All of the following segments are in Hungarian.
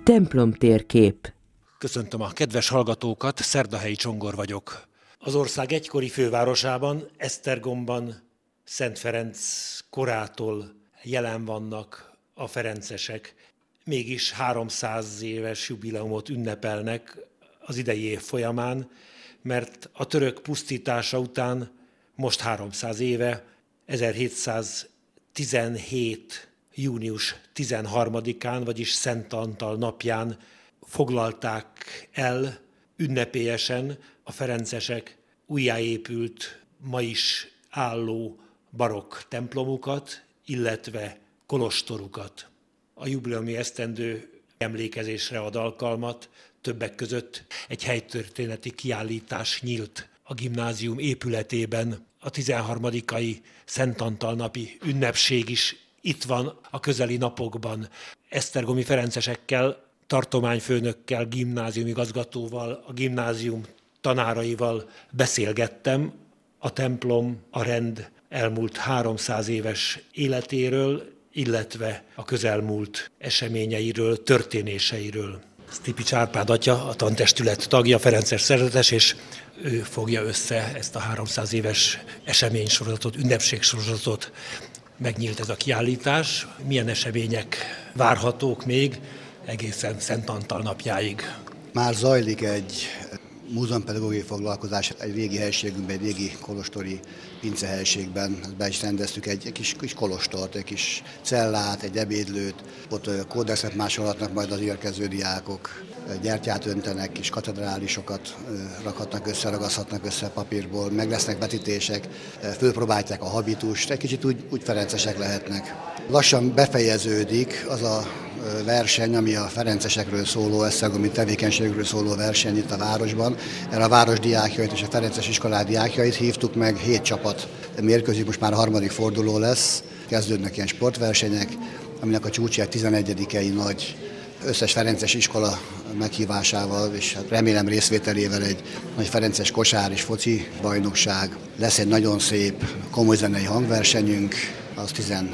Templomtérkép. Köszöntöm a kedves hallgatókat, Szerdahelyi Csongor vagyok. Az ország egykori fővárosában, Esztergomban Szent Ferenc korától jelen vannak a ferencesek. Mégis 300 éves jubileumot ünnepelnek az idei év folyamán, mert a török pusztítása után most 300 éve, 1717. június 13-án, vagyis Szent Antal napján foglalták el ünnepélyesen a ferencesek újjáépült, ma is álló barokk templomukat, illetve kolostorukat. A jubileumi esztendő emlékezésre ad alkalmat, többek között egy helytörténeti kiállítás nyílt a gimnázium épületében. A 13. Szent Antal napi ünnepség is itt van a közeli napokban. Esztergomi ferencesekkel, tartományfőnökkel, gimnáziumigazgatóval, a gimnázium tanáraival beszélgettem a templom, a rend elmúlt 300 éves életéről, illetve a közelmúlt eseményeiről, történéseiről. Stipics Árpád atya, a tantestület tagja, ferences szerzetes, és ő fogja össze ezt a 300 éves eseménysorozatot, ünnepségsorozatot. Megnyílt ez a kiállítás. Milyen események várhatók még egészen Szent Antal napjáig? Már zajlik egy múzeumpedagógiai foglalkozás egy régi helységünkben, egy régi kolostori pincehelységben. Be is rendeztük egy kis kolostort, egy kis cellát, egy ebédlőt. Ott kódexet másolhatnak majd az érkező diákok, gyertyát öntenek, kis katedrálisokat rakhatnak össze, ragaszhatnak össze papírból, meg lesznek vetítések, fölpróbálják a habitust, egy kicsit úgy ferencesek lehetnek. Lassan befejeződik az a verseny, ami a ferencesekről szóló, esztergomi tevékenységről szóló verseny itt a városban. Erre a város diákjait és a ferences iskolák diákjait hívtuk meg, 7 csapat mérkőzik, most már a 3. forduló lesz. Kezdődnek ilyen sportversenyek, aminek a csúcsa 11. nagy összes ferences iskola meghívásával, és hát remélem részvételével egy nagy ferences kosár és foci bajnokság. Lesz egy nagyon szép, komoly zenei hangversenyünk, az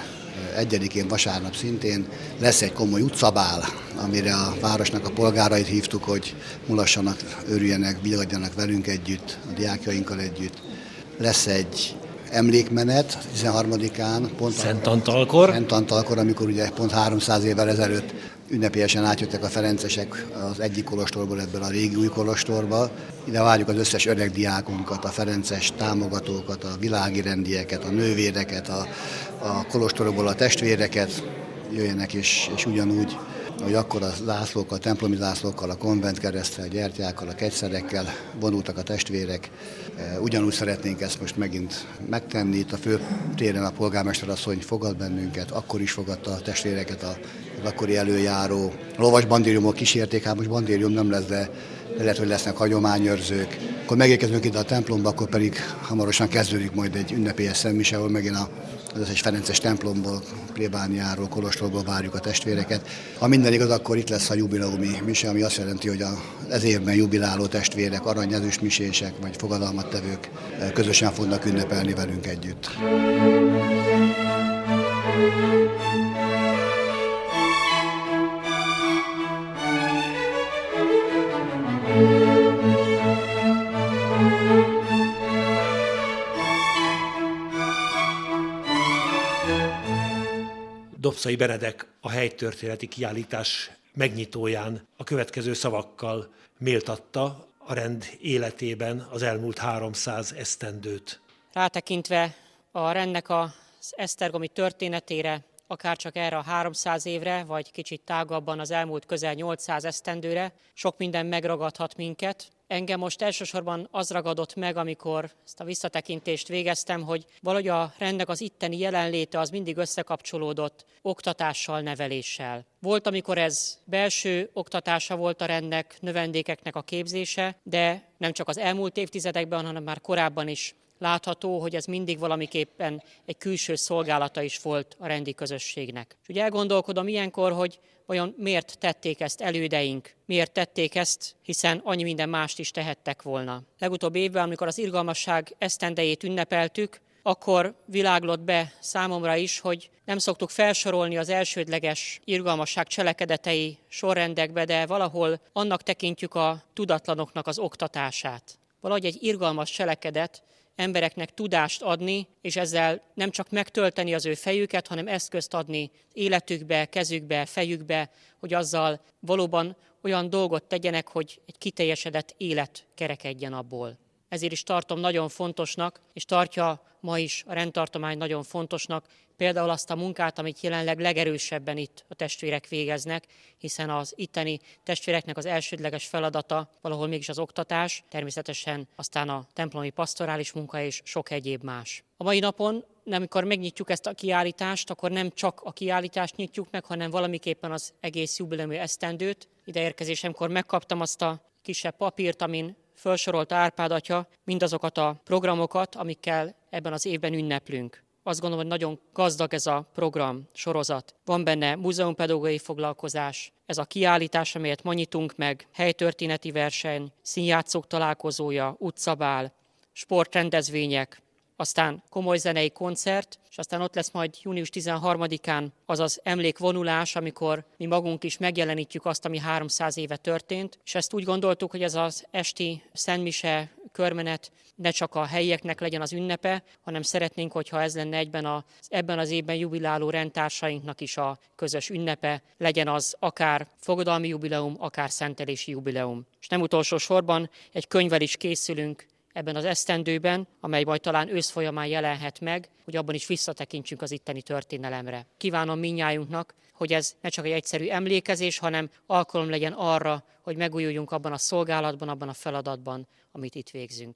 11-én vasárnap szintén. Lesz egy komoly utcabál, amire a városnak a polgárait hívtuk, hogy mulassanak, örüljenek, villadjanak velünk együtt, a diákjainkkal együtt. Lesz egy emlékmenet 13-án, pont Szent Antalkor, amikor ugye pont 300 évvel ezelőtt ünnepélyesen átjöttek a ferencesek az egyik kolostorból ebből a régi új kolostorba. Ide várjuk az összes öreg diákunkat, a ferences támogatókat, a világi rendieket, a nővéreket, a kolostorokból a testvéreket, jöjjenek és ugyanúgy, hogy akkor a zászlókkal, a templomi zászlókkal, a konventkereszttel, a gyertyákkal, a kegyszerekkel vonultak a testvérek. Ugyanúgy szeretnénk ezt most megint megtenni. Itt a főtéren a polgármester asszony fogad bennünket, akkor is fogadta a testvéreket az akkori előjáró. Lovas bandériumok kísérték, hát most bandérium nem lesz, de lehet, hogy lesznek hagyományőrzők. Akkor megérkezünk ide a templomba, akkor pedig hamarosan kezdődik majd egy ünnepélyes szentmise, ahol megint az összes ferences templomból, plébániáról, kolostorból várjuk a testvéreket. Ha minden igaz, akkor itt lesz a jubileumi mise, ami azt jelenti, hogy ez évben jubiláló testvérek, arany-ezüst misések vagy fogadalmat tevők közösen fognak ünnepelni velünk együtt. Dobszai Benedek a helytörténeti kiállítás megnyitóján a következő szavakkal méltatta a rend életében az elmúlt 300 esztendőt. Rátekintve a rendnek az esztergomi történetére, akár csak erre a 300 évre, vagy kicsit tágabban az elmúlt közel 800 esztendőre, sok minden megragadhat minket. Engem most elsősorban az ragadott meg, amikor ezt a visszatekintést végeztem, hogy valahogy a rendnek az itteni jelenléte az mindig összekapcsolódott oktatással, neveléssel. Volt, amikor ez belső oktatása volt a rendnek, növendékeknek a képzése, de nem csak az elmúlt évtizedekben, hanem már korábban is látható, hogy ez mindig valamiképpen egy külső szolgálata is volt a rendi közösségnek. És ugye elgondolkodom ilyenkor, hogy vajon miért tették ezt elődeink, miért tették ezt, hiszen annyi minden mást is tehettek volna. Legutóbb évben, amikor az irgalmasság esztendejét ünnepeltük, akkor világlott be számomra is, hogy nem szoktuk felsorolni az elsődleges irgalmasság cselekedetei sorrendekbe, de valahol annak tekintjük a tudatlanoknak az oktatását. Valahogy egy irgalmas cselekedet embereknek tudást adni, és ezzel nem csak megtölteni az ő fejüket, hanem eszközt adni életükbe, kezükbe, fejükbe, hogy azzal valóban olyan dolgot tegyenek, hogy egy kiteljesedett élet kerekedjen abból. Ezért is tartom nagyon fontosnak, és tartja ma is a rendtartomány nagyon fontosnak, például azt a munkát, amit jelenleg legerősebben itt a testvérek végeznek, hiszen az itteni testvéreknek az elsődleges feladata valahol mégis az oktatás, természetesen aztán a templomi pastorális munka és sok egyéb más. A mai napon, amikor megnyitjuk ezt a kiállítást, akkor nem csak a kiállítást nyitjuk meg, hanem valamiképpen az egész jubileumi esztendőt. Ideérkezésemkor megkaptam azt a kisebb papírt, amin felsorolta Árpád atya mindazokat a programokat, amikkel ebben az évben ünneplünk. Azt gondolom, hogy nagyon gazdag ez a program sorozat. Van benne múzeumpedagógiai foglalkozás, ez a kiállítás, amelyet ma nyitunk meg, helytörténeti verseny, színjátszók találkozója, utcabál, sportrendezvények, aztán komoly zenei koncert, és aztán ott lesz majd június 13-án az az emlékvonulás, amikor mi magunk is megjelenítjük azt, ami 300 éve történt, és ezt úgy gondoltuk, hogy ez az esti szentmise körmenet ne csak a helyieknek legyen az ünnepe, hanem szeretnénk, hogyha ez lenne ebben az évben jubiláló rendtársainknak is a közös ünnepe, legyen az akár fogadalmi jubileum, akár szentelési jubileum. És nem utolsó sorban egy könyvvel is készülünk ebben az esztendőben, amely majd talán ősz folyamán jelenhet meg, hogy abban is visszatekintsünk az itteni történelemre. Kívánom mindnyájunknak, hogy ez ne csak egy egyszerű emlékezés, hanem alkalom legyen arra, hogy megújuljunk abban a szolgálatban, abban a feladatban, amit itt végzünk.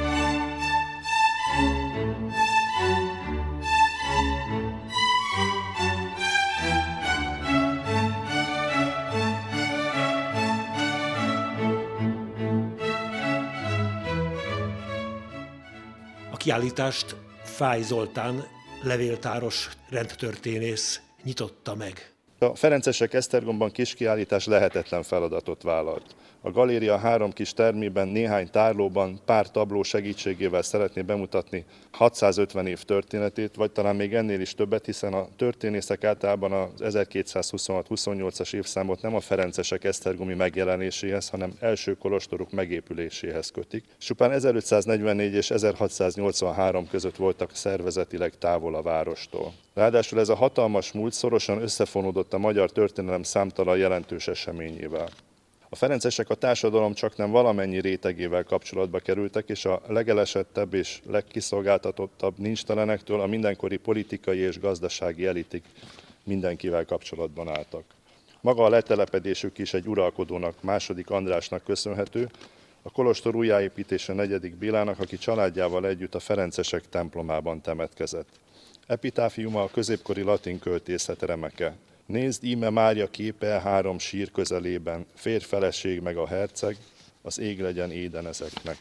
A kiállítást Fáy Zoltán, levéltáros rendtörténész nyitotta meg. A ferencesek Esztergomban kiskiállítás lehetetlen feladatot vállalt. A galéria 3 kis termében, néhány tárlóban, pár tabló segítségével szeretné bemutatni 650 év történetét, vagy talán még ennél is többet, hiszen a történészek általában az 1226-28-as évszámot nem a ferencesek esztergomi megjelenéséhez, hanem első kolostoruk megépüléséhez kötik. Csupán 1544 és 1683 között voltak szervezetileg távol a várostól. Ráadásul ez a hatalmas múlt szorosan összefonódott a magyar történelem számtalan jelentős eseményével. A ferencesek a társadalom csaknem valamennyi rétegével kapcsolatba kerültek, és a legelesettebb és legkiszolgáltatottabb nincstelenektől a mindenkori politikai és gazdasági elitig mindenkivel kapcsolatban álltak. Maga a letelepedésük is egy uralkodónak, II. Andrásnak köszönhető, a kolostor újjáépítése 4. Bélának, aki családjával együtt a ferencesek templomában temetkezett. Epitáfiuma a középkori latin költészet remeke. Nézd, íme Mária képe 3 sír közelében, férj, feleség meg a herceg, az ég legyen éden ezeknek.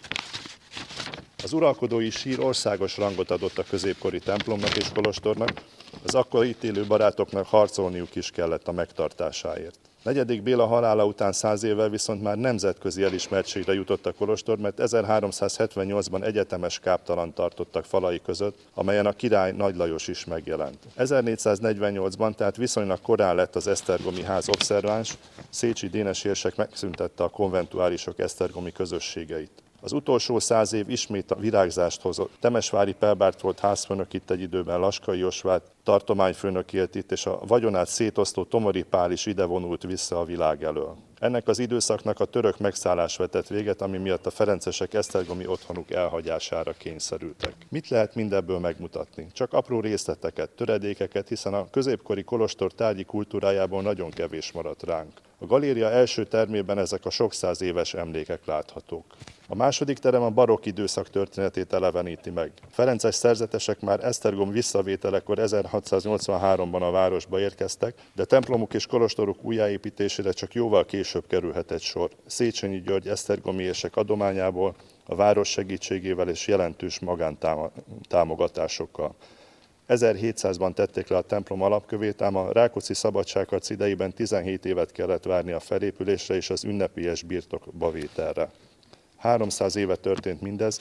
Az uralkodói sír országos rangot adott a középkori templomnak és kolostornak, az akkor itt élő barátoknak harcolniuk is kellett a megtartásáért. 4. Béla halála után 100 évvel viszont már nemzetközi elismertségre jutott a kolostor, mert 1378-ban egyetemes káptalan tartottak falai között, amelyen a király Nagy Lajos is megjelent. 1448-ban, tehát viszonylag korán lett az esztergomi ház obszerváns, Széchy Dénes érsek megszüntette a konventuálisok esztergomi közösségeit. Az utolsó 100 év ismét a virágzást hozott. Temesvári Pelbárt volt házfőnök itt egy időben, Laskai Osvát tartományfőnök élt itt, és a vagyonát szétosztó Tomori Pál is ide vonult vissza a világ elől. Ennek az időszaknak a török megszállás vetett véget, ami miatt a ferencesek esztergomi otthonuk elhagyására kényszerültek. Mit lehet mindebből megmutatni? Csak apró részleteket, töredékeket, hiszen a középkori kolostor tárgyi kultúrájából nagyon kevés maradt ránk. A galéria első termében ezek a sok száz éves emlékek láthatók. A második terem a barokk időszak történetét eleveníti meg. Ferences szerzetesek már Esztergom visszavételekor 1683-ban a városba érkeztek, de templomuk és kolostoruk újjáépítésére csak jóval később kerülhetett sor. Széchenyi György esztergomi érsek adományából, a város segítségével és jelentős magántámogatásokkal. 1700-ban tették le a templom alapkövét, ám a Rákóczi szabadságharc idejében 17 évet kellett várni a felépülésre és az ünnepélyes birtokba vételre. 300 éve történt mindez,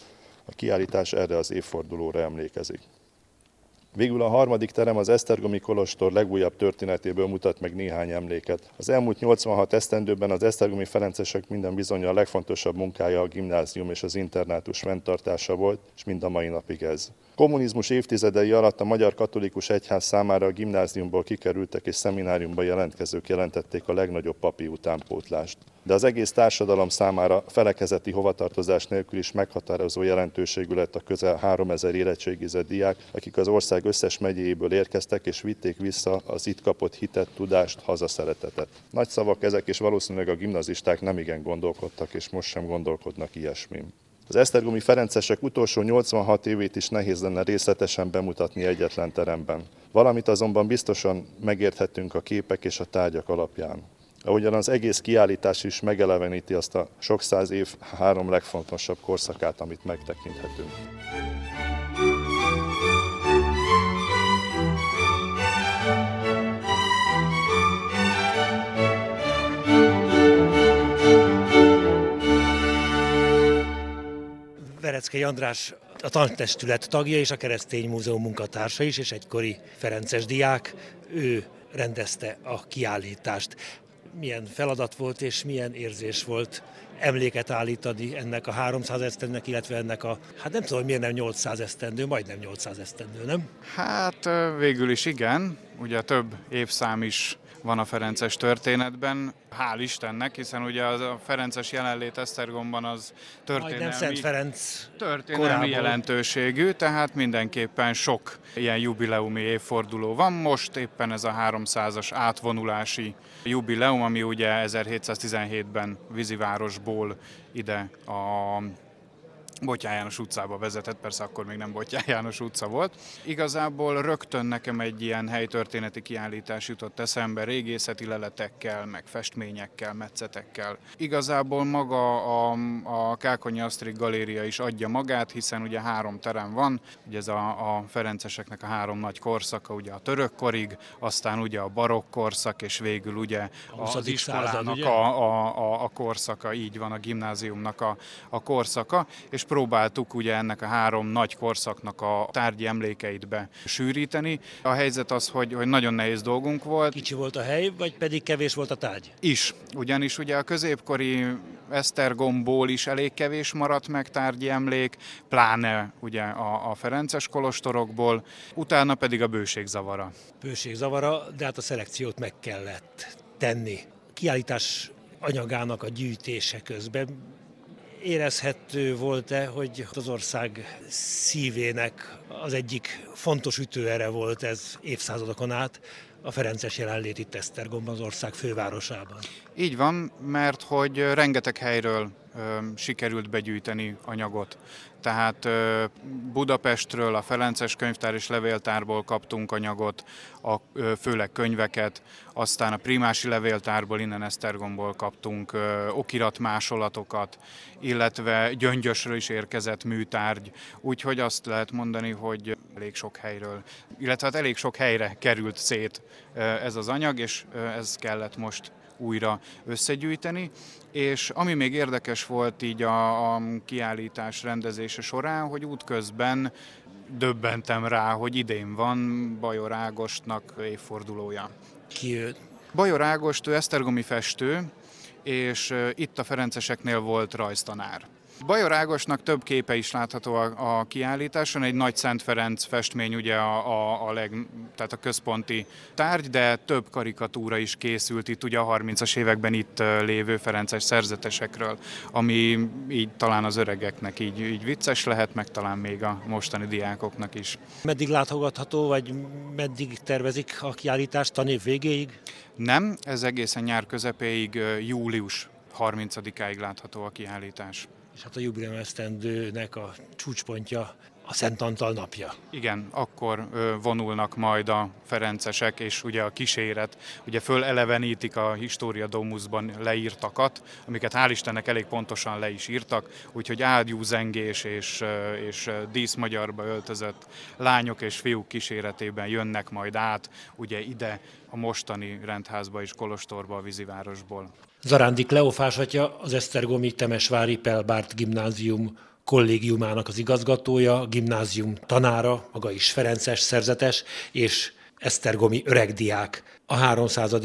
A kiállítás erre az évfordulóra emlékezik. Végül a harmadik terem az esztergomi kolostor legújabb történetéből mutat meg néhány emléket. Az elmúlt 86 esztendőben az esztergomi ferencesek minden bizonnyal a legfontosabb munkája a gimnázium és az internátus fenntartása volt, és mind a mai napig ez. Kommunizmus évtizedei alatt a Magyar Katolikus Egyház számára a gimnáziumból kikerültek és szemináriumba jelentkezők jelentették a legnagyobb papi utánpótlást. De az egész társadalom számára felekezeti hovatartozás nélkül is meghatározó jelentőségű lett a közel 3000 érettségizett diák, akik az ország összes megyéjéből érkeztek és vitték vissza az itt kapott hitet, tudást, hazaszeretetet. Nagy szavak ezek, és valószínűleg a gimnazisták nemigen gondolkodtak, és most sem gondolkodnak ilyesmin. Az esztergomi ferencesek utolsó 86 évét is nehéz lenne részletesen bemutatni egyetlen teremben. Valamit azonban biztosan megérthetünk a képek és a tárgyak alapján. Ahogyan az egész kiállítás is megeleveníti azt a sok száz év három legfontosabb korszakát, amit megtekinthetünk. Vereckei András a tantestület tagja és a Keresztény Múzeum munkatársa is, és egykori ferences diák. Ő rendezte a kiállítást. Milyen feladat volt és milyen érzés volt emléket állítani ennek a 300 esztendőnek, illetve ennek a, hát nem tudom, hogy miért nem 800 esztendő, majdnem 800 esztendő, nem? Hát végül is igen, ugye több évszám is van a ferences történetben, hál' Istennek, hiszen ugye a ferences jelenlét Esztergomban az történelmi jelentőségű, tehát mindenképpen sok ilyen jubileumi évforduló van. Most éppen ez a 300-as átvonulási jubileum, ami ugye 1717-ben Vízivárosból ide a Bottyán János utcába vezetett, persze akkor még nem Bottyán János utca volt. Igazából rögtön nekem egy ilyen helytörténeti kiállítás jutott eszembe, régészeti leletekkel, meg festményekkel, metszetekkel. Igazából maga a Kákonyi Asztrik Galéria is adja magát, hiszen ugye 3 terem van, ugye ez a ferenceseknek a 3 nagy korszaka, ugye a török korig, aztán ugye a barokk korszak, és végül ugye az iskolának a korszaka, így van, a gimnáziumnak a korszaka, és próbáltuk ugye ennek a 3 nagy korszaknak a tárgyi emlékeit besűríteni. A helyzet az, hogy nagyon nehéz dolgunk volt. Kicsi volt a hely, vagy pedig kevés volt a tárgy? Is, ugyanis ugye a középkori Esztergomból is elég kevés maradt meg tárgyi emlék, pláne ugye a ferences kolostorokból, utána pedig a bőségzavara. Bőségzavara, de hát a szelekciót meg kellett tenni. Kiállítás anyagának a gyűjtése közben érezhető volt-e, hogy az ország szívének az egyik fontos ütőere volt ez évszázadokon át, a ferences jelenlét itt Esztergomban, az ország fővárosában? Így van, mert hogy rengeteg helyről sikerült begyűjteni anyagot. Tehát Budapestről, a Ferences Könyvtár és Levéltárból kaptunk anyagot, főleg könyveket, aztán a Primási Levéltárból, innen Esztergomból kaptunk okiratmásolatokat, illetve Gyöngyösről is érkezett műtárgy, úgyhogy azt lehet mondani, hogy elég sok helyről, illetve hát elég sok helyre került szét ez az anyag, és ez kellett most újra összegyűjteni, és ami még érdekes volt így a kiállítás rendezése során, hogy útközben döbbentem rá, hogy idén van Bajor Ágostnak évfordulója. Ki ő? Bajor Ágost, ő esztergomi festő, és itt a ferenceseknél volt rajztanár. Bajor Ágosnak több képe is látható a kiállításon, egy nagy Szent Ferenc festmény ugye tehát a központi tárgy, de több karikatúra is készült itt ugye a 30-as években itt lévő ferences szerzetesekről, ami így talán az öregeknek így vicces lehet, meg talán még a mostani diákoknak is. Meddig látogatható, vagy meddig tervezik a kiállítást, tanév végéig? Nem, ez egészen nyár közepéig, július 30-áig látható a kiállítás. És hát a jubileumesztendőnek a csúcspontja a Szent Antal napja. Igen, akkor vonulnak majd a ferencesek, és ugye a kíséret, ugye fölelevenítik a Historia Domusban leírtakat, amiket hál' Istennek elég pontosan le is írtak, úgyhogy ágyúzengés és díszmagyarba öltözött lányok és fiúk kíséretében jönnek majd át, ugye ide a mostani rendházba és kolostorba a Vízivárosból. Zarándi Kleofás atya, az esztergomi Temesvári Pell Bárd Gimnázium kollégiumának az igazgatója, a gimnázium tanára, maga is ferences, szerzetes, és esztergomi öregdiák. A 300.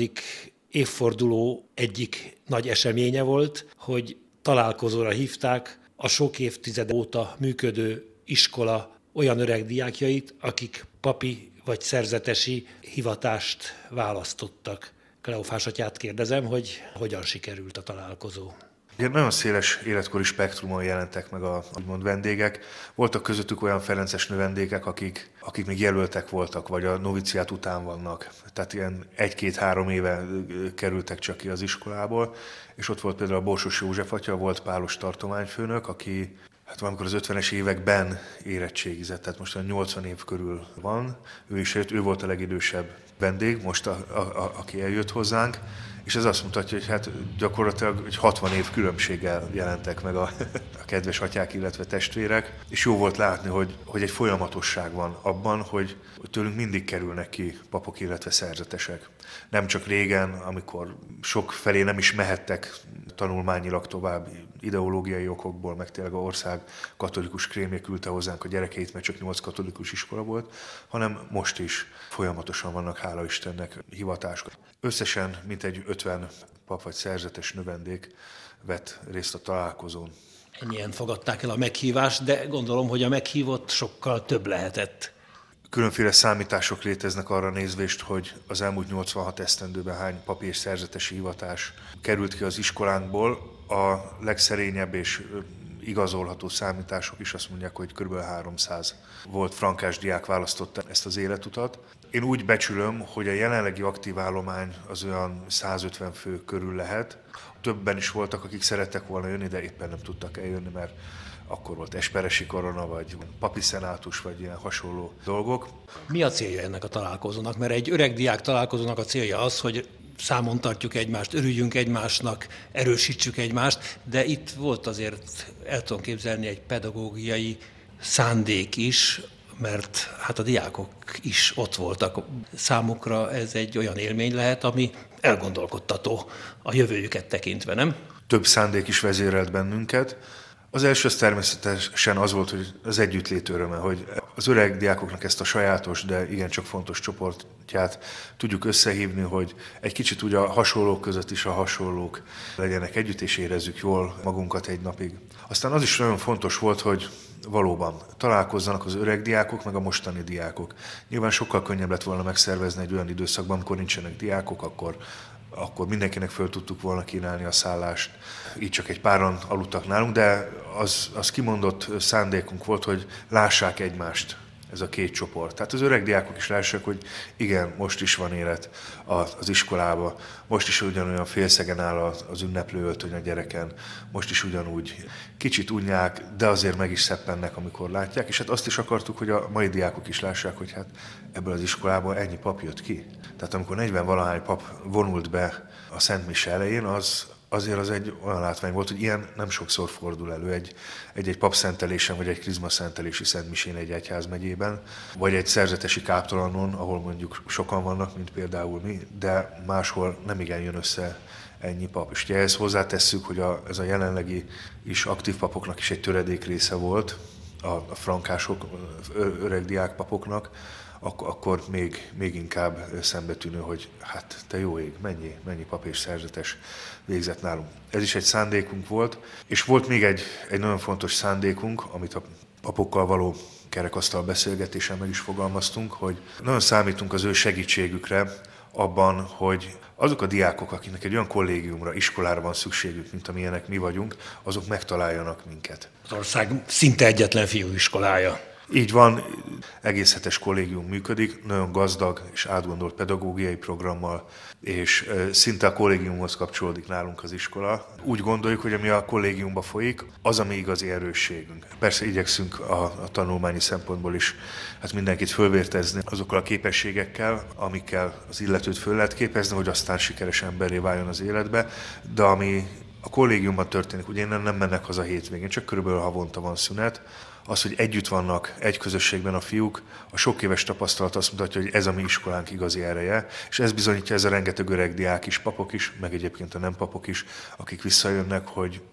évforduló egyik nagy eseménye volt, hogy találkozóra hívták a sok évtized óta működő iskola olyan öregdiákjait, akik papi vagy szerzetesi hivatást választottak. Kleofás atyát kérdezem, hogy hogyan sikerült a találkozó. Nagyon széles életkori spektrumon jelentek meg a úgymond vendégek. Voltak közöttük olyan ferences növendékek, akik még jelöltek voltak, vagy a noviciát után vannak. Tehát ilyen 1-2-3 éve kerültek csak ki az iskolából. És ott volt például a Borsos József atya, volt pálos tartományfőnök, aki valamikor az 50-es években érettségizett, tehát most 80 év körül van. Ő is jött, ő volt a legidősebb vendég, most aki eljött hozzánk. És ez azt mutatja, hogy hát gyakorlatilag egy 60 év különbséggel jelentek meg a kedves atyák, illetve testvérek. És jó volt látni, hogy egy folyamatosság van abban, hogy tőlünk mindig kerülnek ki papok, illetve szerzetesek. Nem csak régen, amikor sok felé nem is mehettek tanulmányilag tovább, ideológiai okokból, meg tényleg az ország katolikus krémje küldte hozzánk a gyerekeit, mert csak 8 katolikus iskola volt, hanem most is folyamatosan vannak, hála Istennek, hivatások. Összesen mintegy 50 pap vagy szerzetes növendék vett részt a találkozón. Ennyien fogadták el a meghívást, de gondolom, hogy a meghívott sokkal több lehetett. Különféle számítások léteznek arra nézvést, hogy az elmúlt 86 esztendőben hány papi és szerzetesi hivatás került ki az iskolánkból. A legszerényebb és igazolható számítások is azt mondják, hogy kb. 300 volt frankás diák választotta ezt az életutat. Én úgy becsülöm, hogy a jelenlegi aktív állomány az olyan 150 fő körül lehet. Többen is voltak, akik szerettek volna jönni, de éppen nem tudtak eljönni, mert akkor volt esperesi korona, vagy papi szenátus, vagy ilyen hasonló dolgok. Mi a célja ennek a találkozónak? Mert egy öreg diák találkozónak a célja az, hogy számon tartjuk egymást, örüljünk egymásnak, erősítsük egymást, de itt volt azért, el tudom képzelni, egy pedagógiai szándék is, mert hát a diákok is ott voltak. Számukra ez egy olyan élmény lehet, ami elgondolkodtató a jövőjüket tekintve, nem? Több szándék is vezérelt bennünket. Az első az természetesen az volt, hogy az együttlét öröme, hogy az öreg diákoknak ezt a sajátos, de igencsak fontos csoportját tudjuk összehívni, hogy egy kicsit ugye a hasonlók között is a hasonlók legyenek együtt, és érezzük jól magunkat egy napig. Aztán az is nagyon fontos volt, hogy valóban találkozzanak az öreg diákok, meg a mostani diákok. Nyilván sokkal könnyebb lett volna megszervezni egy olyan időszakban, amikor nincsenek diákok, akkor mindenkinek föl tudtuk volna kínálni a szállást. Így csak egy páran aludtak nálunk, de az kimondott szándékunk volt, hogy lássák egymást ez a két csoport. Tehát az öreg diákok is lássák, hogy igen, most is van élet az iskolába, most is ugyanolyan félszegen áll az ünneplő öltöny a gyereken, most is ugyanúgy kicsit unják, de azért meg is szeppennek, amikor látják, és hát azt is akartuk, hogy a mai diákok is lássák, hogy hát ebből az iskolából ennyi pap jött ki. Tehát amikor 40-valahány pap vonult be a Szent Mise elején, azért az egy olyan látvány volt, hogy ilyen nem sokszor fordul elő egy papszentelésen, vagy egy krizmaszentelési szentmisén egy egyházmegyében, vagy egy szerzetesi káptalanon, ahol mondjuk sokan vannak, mint például mi, de máshol nem igen jön össze ennyi pap. És ugye ehhez hozzátesszük, hogy ez a jelenlegi is aktív papoknak is egy töredék része volt, a frankások, öreg diákpapoknak, akkor még inkább szembetűnő, hogy hát te jó ég, mennyi pap és szerzetes végzett nálunk. Ez is egy szándékunk volt, és volt még egy nagyon fontos szándékunk, amit a papokkal való kerekasztal beszélgetésen meg is fogalmaztunk, hogy nagyon számítunk az ő segítségükre abban, hogy azok a diákok, akiknek egy olyan kollégiumra, iskolára van szükségük, mint amilyenek mi vagyunk, azok megtaláljanak minket. Az ország szinte egyetlen fiúiskolája. Így van, egész hetes kollégium működik, nagyon gazdag és átgondolt pedagógiai programmal, és szinte a kollégiumhoz kapcsolódik nálunk az iskola. Úgy gondoljuk, hogy ami a kollégiumba folyik, az a mi igazi erősségünk. Persze igyekszünk a tanulmányi szempontból is mindenkit fölvértezni azokkal a képességekkel, amikkel az illetőt föl lehet képezni, hogy aztán sikeres emberré váljon az életbe, de ami a kollégiumban történik, ugye innen nem mennek haza hétvégén, csak körülbelül havonta van szünet. Az, hogy együtt vannak egy közösségben a fiúk, a sok éves tapasztalat azt mutatja, hogy ez a mi iskolánk igazi ereje, és ez bizonyítja ez a rengeteg öreg diák is, papok is, meg egyébként a nem papok is, akik visszajönnek, hogy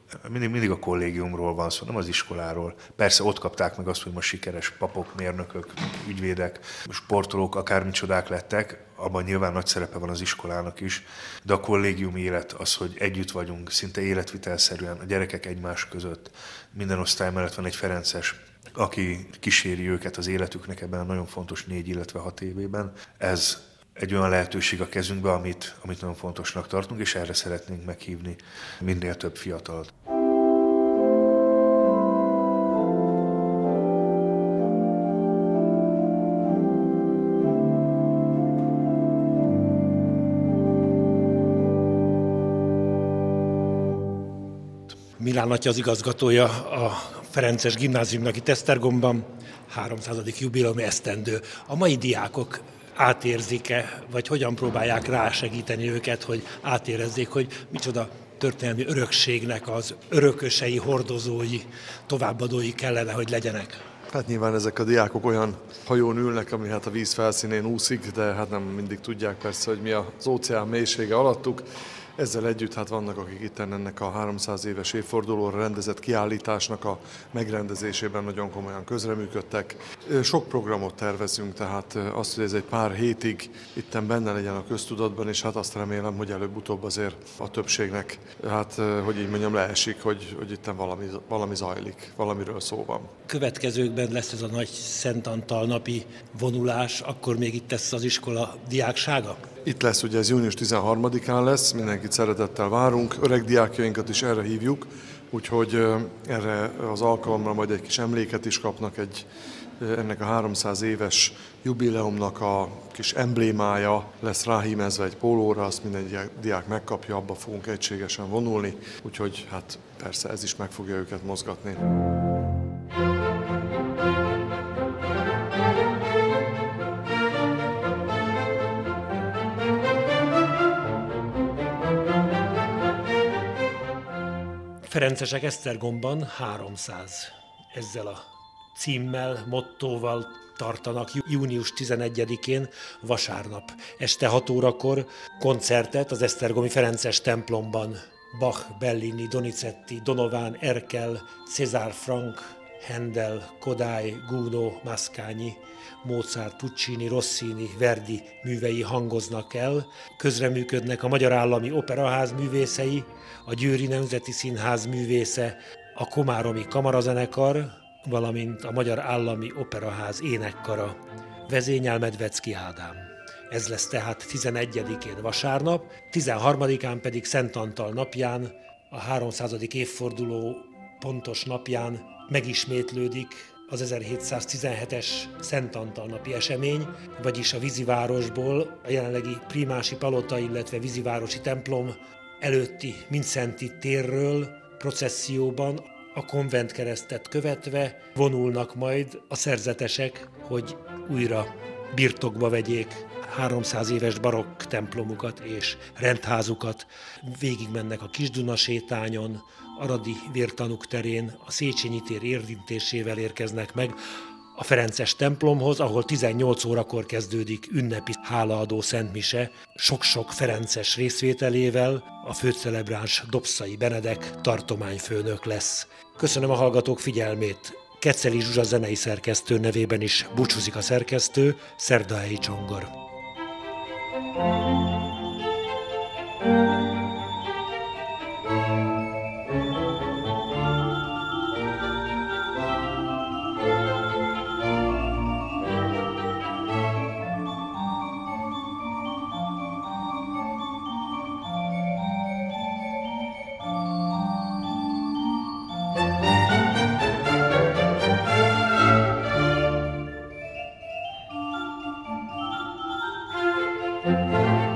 mindig a kollégiumról van szó, nem az iskoláról. Persze ott kapták meg azt, hogy most sikeres papok, mérnökök, ügyvédek, sportolók, akármicsodák lettek, abban nyilván nagy szerepe van az iskolának is, de a kollégiumi élet az, hogy együtt vagyunk, szinte életvitelszerűen, a gyerekek egymás között. Minden osztály mellett van egy ferences, aki kíséri őket az életüknek ebben a nagyon fontos 4, illetve 6 évében. Ez egy olyan lehetőség a kezünkbe, amit nagyon fontosnak tartunk, és erre szeretnénk meghívni minél több fiatalt. Milán atya az igazgatója a Ferences Gimnáziumnak itt Esztergomban, 300. jubileumi esztendő. A mai diákok átérzik-e, vagy hogyan próbálják rásegíteni őket, hogy átérezzék, hogy micsoda történelmi örökségnek az örökösei, hordozói, továbbadói kellene, hogy legyenek? Hát nyilván ezek a diákok olyan hajón ülnek, ami hát a víz felszínén úszik, de hát nem mindig tudják persze, hogy mi az óceán mélysége alattuk. Ezzel együtt hát vannak, akik itt ennek a 300 éves évfordulóra rendezett kiállításnak a megrendezésében nagyon komolyan közreműködtek. Sok programot tervezünk, tehát azt, hogy ez egy pár hétig itten benne legyen a köztudatban, és hát azt remélem, hogy előbb-utóbb azért a többségnek, hát hogy így mondjam, leesik, hogy itten valami zajlik, valamiről szó van. Következőkben lesz ez a nagy Szent Antal napi vonulás, akkor még itt lesz az iskola diáksága? Itt lesz, ugye ez június 13-án lesz, mindenkit szeretettel várunk, öreg diákjainkat is erre hívjuk, úgyhogy erre az alkalomra majd egy kis emléket is kapnak, ennek a 300 éves jubileumnak a kis emblémája lesz ráhímezve egy pólóra, azt minden diák megkapja, abba fogunk egységesen vonulni, úgyhogy hát persze ez is meg fogja őket mozgatni. Ferencesek Esztergomban 300. Ezzel a címmel, mottóval tartanak június 11-én vasárnap este 6 órakor koncertet az esztergomi Ferences templomban. Bach, Bellini, Donizetti, Donovan, Erkel, César Franck, Handel, Kodály, Gounod, Mascagni, Mozart, Puccini, Rossini, Verdi művei hangoznak el. Közreműködnek a Magyar Állami Operaház művészei, a Győri Nemzeti Színház művésze, a Komáromi Kamarazenekar, valamint a Magyar Állami Operaház énekkara. Vezényel Medvecki Ádám. Ez lesz tehát 11-én vasárnap, 13-án pedig Szent Antal napján, a 300. évforduló pontos napján megismétlődik az 1717-es Szent Antal napi esemény, vagyis a vízivárosból, a jelenlegi Prímási palota, illetve vízivárosi templom előtti Mindszenti térről processzióban a konventkeresztet követve vonulnak majd a szerzetesek, hogy újra birtokba vegyék 300 éves barokk templomukat és rendházukat. Végigmennek a Kis-Duna sétányon, Aradi vértanúk terén, a Széchenyi tér érintésével érkeznek meg a Ferences templomhoz, ahol 18 órakor kezdődik ünnepi hálaadó szentmise, sok-sok ferences részvételével, a főcelebráns Dobszai Benedek tartományfőnök lesz. Köszönöm a hallgatók figyelmét! Keceli Zsuzsa zenei szerkesztő nevében is búcsúzik a szerkesztő, Szerdahelyi Csongor. Thank you.